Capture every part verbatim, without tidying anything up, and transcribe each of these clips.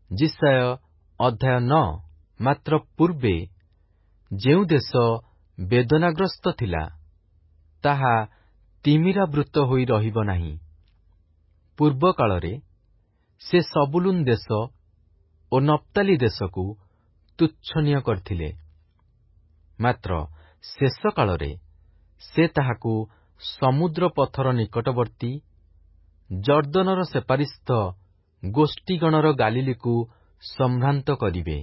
ଯିଶାୟ ଅଧ୍ୟାୟ ନଅ। ମାତ୍ର ପୂର୍ବେ ଯେଉଁ ଦେଶ ବେଦନାଗ୍ରସ୍ତ ଥିଲା, ତାହା ତିମିରାବୃତ ହୋଇ ରହିବ ନାହିଁ। ପୂର୍ବ କାଳରେ ସେ ସବୁଲୁନ୍ ଦେଶ ଓ ନପ୍ତାଲି ଦେଶକୁ ତୁଚ୍ଛନୀୟ କରିଥିଲେ। ମାତ୍ର ଶେଷ କାଳରେ ସେ ତାହାକୁ ସମୁଦ୍ର ପଥର ନିକଟବର୍ତ୍ତୀ ଜର୍ଦ୍ଦନର ସେପାରିସ୍ଥ ଗୋଷ୍ଠୀଗଣର ଗାଲିଲିକୁ ସମ୍ଭ୍ରାନ୍ତ କରିବେ।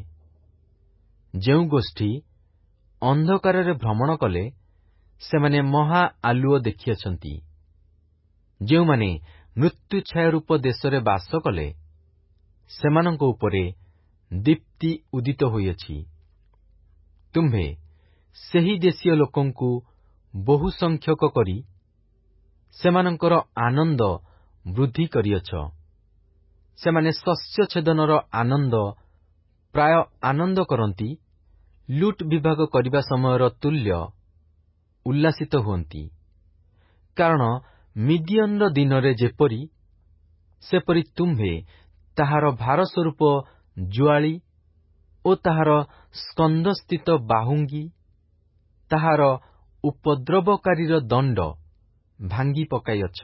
ଯେଉଁ ଗୋଷ୍ଠୀ ଅନ୍ଧକାରରେ ଭ୍ରମଣ କଲେ, ସେମାନେ ମହା ଆଲୁଅ ଦେଖିଅଛନ୍ତି। ଯେଉଁମାନେ ମୃତ୍ୟୁଛାୟାରୂପ ଦେଶରେ ବାସ କଲେ, ସେମାନଙ୍କ ଉପରେ ଦୀପ୍ତି ଉଦିତ ହୋଇଅଛି। ତୁମ୍ଭେ ସେହି ଦେଶୀୟ ଲୋକଙ୍କୁ ବହୁ ସଂଖ୍ୟକ କରି ସେମାନଙ୍କର ଆନନ୍ଦ ବୃଦ୍ଧି କରିଅଛ। ସେମାନେ ଶସ୍ୟଛେଦନର ଆନନ୍ଦ ପ୍ରାୟ ଆନନ୍ଦ କରନ୍ତି, ଲୁଟ୍ ବିଭାଗ କରିବା ସମୟର ତୁଲ୍ୟ ଉଲ୍ଲାସିତ ହୁଅନ୍ତି। କାରଣ ମିଦିୟନର ଦିନରେ ଯେପରି, ସେପରି ତୁମ୍ଭେ ତାହାର ଭାରସ୍ୱରୂପ ଜୁଆଳି ଓ ତାହାର ସ୍କନ୍ଧସ୍ଥିତ ବାହୁଙ୍ଗି, ତାହାର ଉପଦ୍ରବକାରୀର ଦଣ୍ଡ ଭାଙ୍ଗି ପକାଇଅଛ।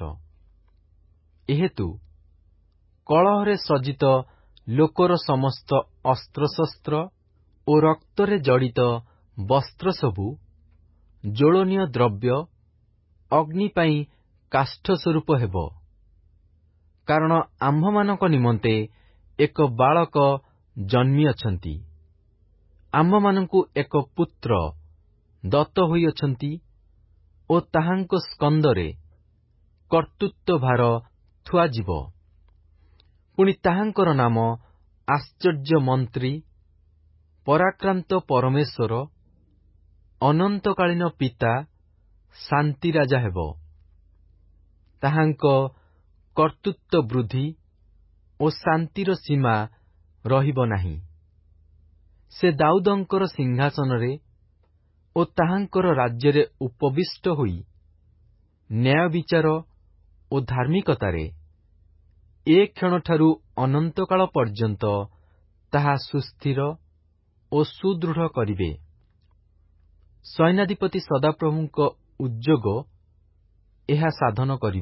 ଏହେତୁ କଳହରେ ସଜ୍ଜିତ ଲୋକର ସମସ୍ତ ଅସ୍ତ୍ରଶସ୍ତ୍ର ଓ ରକ୍ତରେ ଜଡ଼ିତ ବସ୍ତ୍ର ସବୁ ଜ୍ୱଳନୀୟ ଦ୍ରବ୍ୟ, ଅଗ୍ନି ପାଇଁ କାଷ୍ଠ ସ୍ୱରୂପ ହେବ। କାରଣ ଆମ୍ଭମାନଙ୍କ ନିମନ୍ତେ ଏକ ବାଳକ ଜନ୍ମିଅଛନ୍ତି, ଆମ୍ଭମାନଙ୍କୁ ଏକ ପୁତ୍ର ଦତ୍ତ ହୋଇଅଛନ୍ତି ଓ ତାହାଙ୍କ ସ୍କନ୍ଧରେ କର୍ତ୍ତୃତ୍ୱ ଭାର ଥୁଆଯିବ। ପୁଣି ତାହାଙ୍କର ନାମ ଆଶ୍ଚର୍ଯ୍ୟ ମନ୍ତ୍ରୀ, ପରାକ୍ରାନ୍ତ ପରମେଶ୍ୱର, ଅନନ୍ତକାଳୀନ ପିତା, ଶାନ୍ତି ରାଜା ହେବ। ତାହାଙ୍କ କର୍ତ୍ତୃତ୍ୱ ବୃଦ୍ଧି ଓ ଶାନ୍ତିର ସୀମା ରହିବ ନାହିଁ। ସେ ଦାଉଦଙ୍କର ସିଂହାସନରେ ଓ ତାହାଙ୍କର ରାଜ୍ୟରେ ଉପବିଷ୍ଟ ହୋଇ ନ୍ୟାୟବିଚାର ଓ ଧାର୍ମିକତାରେ ଏ କ୍ଷଣଠାରୁ ଅନନ୍ତକାଳ ପର୍ଯ୍ୟନ୍ତ ତାହା ସୁସ୍ଥିର ଓ ସୁଦୃଢ଼ କରିବେ। ସୈନ୍ୟାଧିପତି ସଦାପ୍ରଭୁଙ୍କ ଉଦ୍ଯୋଗ ଏହା ସାଧନ କରିବ।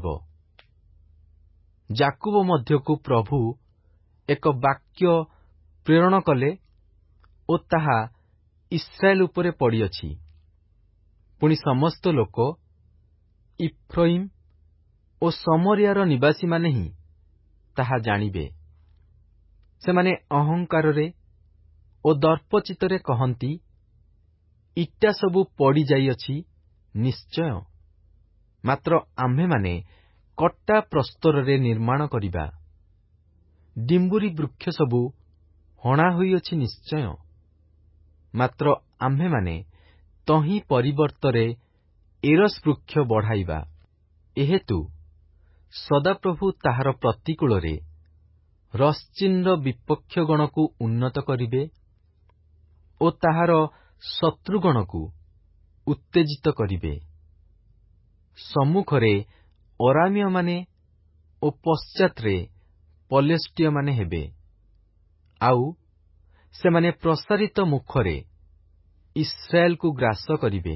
ଯାକୁବ ମଧ୍ୟକୁ ପ୍ରଭୁ ଏକ ବାକ୍ୟ ପ୍ରେରଣ କଲେ ଓ ତାହା ଇସ୍ରାଏଲ ଉପରେ ପଡ଼ିଅଛି। ପୁଣି ସମସ୍ତ ଲୋକ, ଇଫ୍ରାଇମ୍ ଓ ସମରିୟାର ନିବାସୀମାନେ ହିଁ ତାହା ଜାଣିବେ। ସେମାନେ ଅହଙ୍କାରରେ ଓ ଦର୍ପଚିତ୍ତରେ କହନ୍ତି, ଇଟା ସବୁ ପଡ଼ିଯାଇଅଛି ନିଶ୍ଚୟ। ମାତ୍ର ଆମ୍ଭେମାନେ କଟା ପ୍ରସ୍ତରରେ ନିର୍ମାଣ କରିବା। ଡିମ୍ବୁରି ବୃକ୍ଷ ସବୁ ହଣା ହୋଇଅଛି ନିଶ୍ଚୟ। ମାତ୍ର ଆମ୍ଭେମାନେ ତହିଁ ପରିବର୍ତ୍ତରେ ଏରସ୍ ବୃକ୍ଷ ବଢ଼ାଇବା। ଏହେତୁ ସଦାପ୍ରଭୁ ତାହାର ପ୍ରତିକୂଳରେ ରଶ୍ଚିନ୍ର ବିପକ୍ଷଗଣକୁ ଉନ୍ନତ କରିବେ ଓ ତାହାର ଶତ୍ରୁଗଣକୁ ଉତ୍ତେଜିତ କରିବେ। ସମ୍ମୁଖରେ ଅରାମୀୟମାନେ ଓ ପଶ୍ଚାତରେ ପଲେଷ୍ଟିୟମାନେ ହେବେ। ଆଉ ସେମାନେ ପ୍ରସାରିତ ମୁଖରେ ଇସ୍ରାଏଲକୁ ଗ୍ରାସ କରିବେ।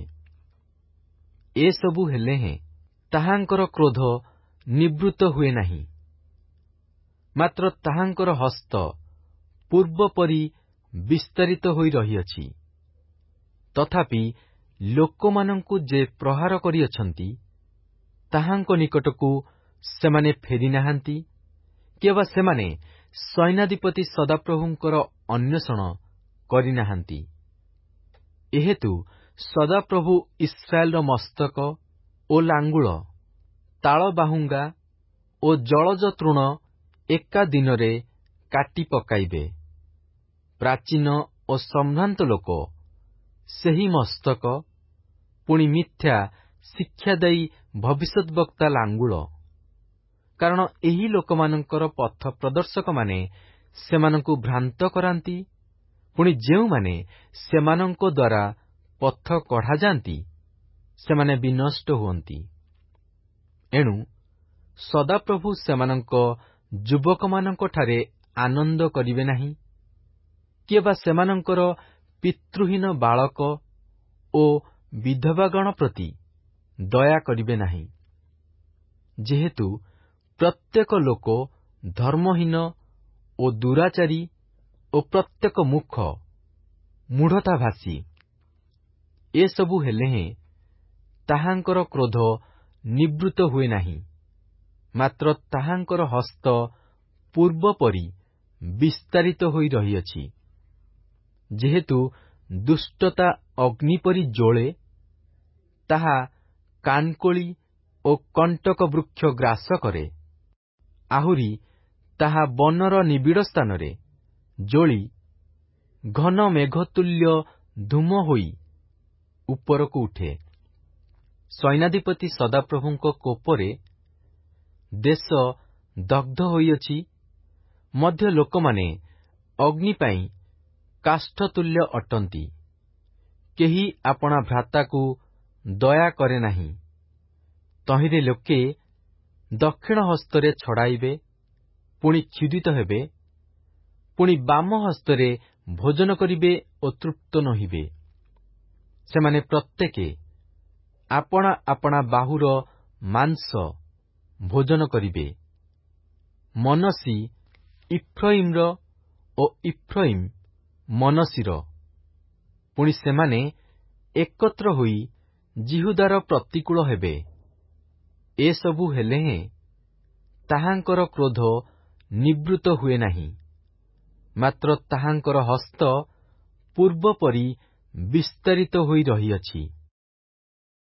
ଏସବୁ ହେଲେ ହେଁ ତାହାଙ୍କର କ୍ରୋଧ ନିବୃତ୍ତ ହୁଏ ନାହିଁ। ମାତ୍ର ତାହାଙ୍କର ହସ୍ତ ପୂର୍ବ ପରି ବିସ୍ତାରିତ ହୋଇ ରହିଅଛି। ତଥାପି ଲୋକମାନଙ୍କୁ ଯେ ପ୍ରହାର କରିଅଛନ୍ତି, ତାହାଙ୍କ ନିକଟକୁ ସେମାନେ ଫେରି ନାହାନ୍ତି, କିମ୍ବା ସେମାନେ ସୈନ୍ୟାଧିପତି ସଦାପ୍ରଭୁଙ୍କର ଅନ୍ୱେଷଣ କରିନାହାନ୍ତି। ଏହେତୁ ସଦାପ୍ରଭୁ ଇସ୍ରାଏଲର ମସ୍ତକ ଓ ଲାଙ୍ଗୁଳ, ତାଳବାହୁଙ୍ଗା ଓ ଜଳଜ ତୃଣ ଏକା ଦିନରେ କାଟି ପକାଇବେ। ପ୍ରାଚୀନ ଓ ସମ୍ଭ୍ରାନ୍ତ ଲୋକ ସେହି ମସ୍ତକ, ପୁଣି ମିଥ୍ୟା ଶିକ୍ଷାଦାୟୀ ଭବିଷ୍ୟଦ୍ବକ୍ତା ଲାଙ୍ଗୁଳ। କାରଣ ଏହି ଲୋକମାନଙ୍କର ପଥ ପ୍ରଦର୍ଶକମାନେ ସେମାନଙ୍କୁ ଭ୍ରାନ୍ତ କରାନ୍ତି, ପୁଣି ଯେଉଁମାନେ ସେମାନଙ୍କ ଦ୍ୱାରା ପଥ କଢ଼ାଯାନ୍ତି, ସେମାନେ ବିନଷ୍ଟ ହୁଅନ୍ତି। ଏଣୁ ସଦାପ୍ରଭୁ ସେମାନଙ୍କ ଯୁବକମାନଙ୍କଠାରେ ଆନନ୍ଦ କରିବେ ନାହିଁ, କିଏ ବା ସେମାନଙ୍କର ପିତୃହୀନ ବାଳକ ଓ ବିଧବାଗଣ ପ୍ରତି ଦୟା କରିବେ ନାହିଁ। ଯେହେତୁ ପ୍ରତ୍ୟେକ ଲୋକ ଧର୍ମହୀନ ଓ ଦୁରାଚାରୀ ଓ ପ୍ରତ୍ୟେକ ମୁଖ ମୂଢ଼ତାଭାଷୀ, ଏସବୁ ହେଲେ ହେଁ ତାହାଙ୍କର କ୍ରୋଧ ନିବୃତ୍ତ ହୁଏ ନାହିଁ, ମାତ୍ର ତାହାଙ୍କର ହସ୍ତ ପୂର୍ବ ପରି ବିସ୍ତାରିତ ହୋଇ ରହିଅଛି। ଯେହେତୁ ଦୁଷ୍ଟତା ଅଗ୍ନି ପରି ଜ୍ୱଳେ, ତାହା କାନ୍କୋଳି ଓ କଣ୍ଟକ ବୃକ୍ଷ ଗ୍ରାସ କରେ, ଆହୁରି ତାହା ବନର ନିବିଡ଼ ସ୍ଥାନରେ ଜ୍ୱଳି ଘନ ମେଘତୁଲ୍ୟ ଧୂମ ହୋଇ ଉପରକୁ ଉଠେ। ସୈନ୍ୟାଧିପତି ସଦାପ୍ରଭୁଙ୍କ କୋପରେ ଦେଶ ଦଗ୍ଧ ହୋଇଅଛି, ମଧ୍ୟ ଲୋକମାନେ ଅଗ୍ନି ପାଇଁ କାଷ୍ଠତୁଲ୍ୟ ଅଟନ୍ତି। କେହି ଆପଣା ଭ୍ରାତାକୁ ଦୟା କରେ ନାହିଁ। ତହିଁରେ ଲୋକେ ଦକ୍ଷିଣ ହସ୍ତରେ ଛଡ଼ାଇବେ, ପୁଣି କ୍ଷୁଧିତ ହେବେ, ପୁଣି ବାମ ହସ୍ତରେ ଭୋଜନ କରିବେ ଓ ତୃପ୍ତ ନୋହିବେ। ସେମାନେ ପ୍ରତ୍ୟେକେ ଆପଣା ଆପଣା ବାହୁର ମାଂସ ଭୋଜନ କରିବେ। ମନସ୍ସୀ ଇଫ୍ରାଇମ୍‌ର ଓ ଇଫ୍ରାଇମ୍ ମନସ୍ସୀର। ପୁଣି ସେମାନେ ଏକତ୍ର ହୋଇ ଜିହୁଦାର ପ୍ରତିକୂଳ ହେବେ। ଏସବୁ ହେଲେ ହେଁ ତାହାଙ୍କର କ୍ରୋଧ ନିବୃତ୍ତ ହୁଏ ନାହିଁ, ମାତ୍ର ତାହାଙ୍କର ହସ୍ତ ପୂର୍ବ ପରି ବିସ୍ତାରିତ ହୋଇ ରହିଅଛି।